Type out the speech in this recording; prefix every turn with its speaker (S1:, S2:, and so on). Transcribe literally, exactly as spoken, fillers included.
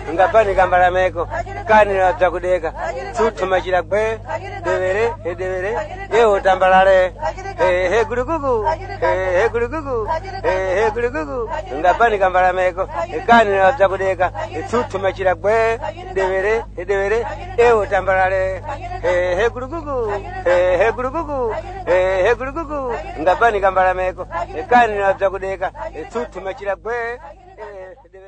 S1: ngapani kambalameko kanira zakudeka tutuma chilagwe devere edevere eo tambalale he gulugugu he gulugugu he gulugugu ngapani kambalameko kanira zakudeka tutuma chilagwe devere edevere eo tambalale he gulugugu he gulugugu he gulugugu ngapani kambalameko kanira zakudeka tutuma chilagwe devere